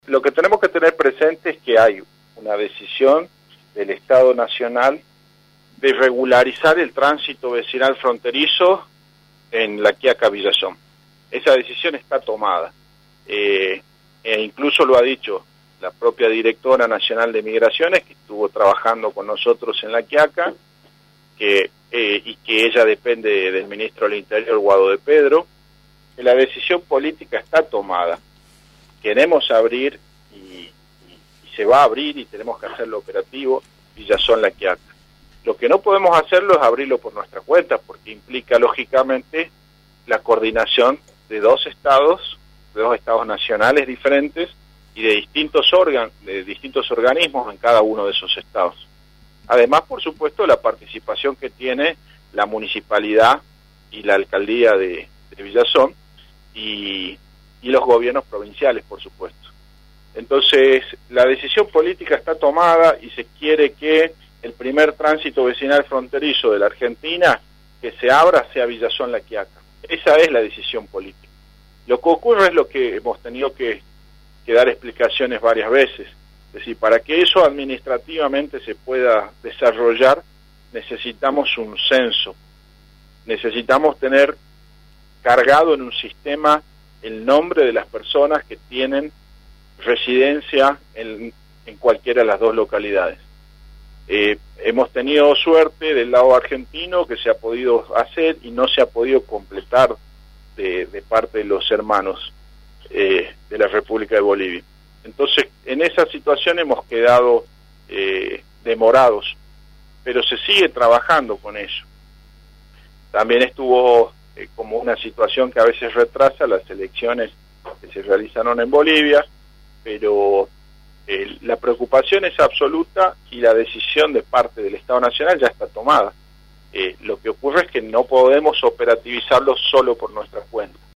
Lo que tenemos que tener presente es que hay una decisión del Estado Nacional de regularizar el tránsito vecinal fronterizo en La Quiaca Villazón. Esa decisión está tomada, e incluso lo ha dicho la propia directora nacional de Migraciones, que estuvo trabajando con nosotros en La Quiaca, y que ella depende del ministro del Interior, Guado de Pedro, que la decisión política está tomada. Queremos abrir y se va a abrir y tenemos que hacerlo operativo Villazón La Quiaca. Lo que no podemos hacerlo es abrirlo por nuestra cuenta, porque implica lógicamente la coordinación de dos estados nacionales diferentes y de distintos organismos en cada uno de esos estados. Además, por supuesto, la participación que tiene la municipalidad y la alcaldía de Villazón y los gobiernos provinciales, por supuesto. Entonces, la decisión política está tomada y se quiere que el primer tránsito vecinal fronterizo de la Argentina que se abra sea Villazón La Quiaca. Esa es la decisión política. Lo que ocurre es lo que hemos tenido que dar explicaciones varias veces. Es decir, para que eso administrativamente se pueda desarrollar, necesitamos un censo. Necesitamos tener cargado en un sistema el nombre de las personas que tienen residencia en cualquiera de las dos localidades. Hemos tenido suerte del lado argentino que se ha podido hacer y no se ha podido completar de parte de los hermanos de la República de Bolivia. Entonces, en esa situación hemos quedado demorados, pero se sigue trabajando con eso. También estuvo como una situación que a veces retrasa las elecciones que se realizaron en Bolivia, pero la preocupación es absoluta y la decisión de parte del Estado Nacional ya está tomada. Lo que ocurre es que no podemos operativizarlo solo por nuestra cuenta.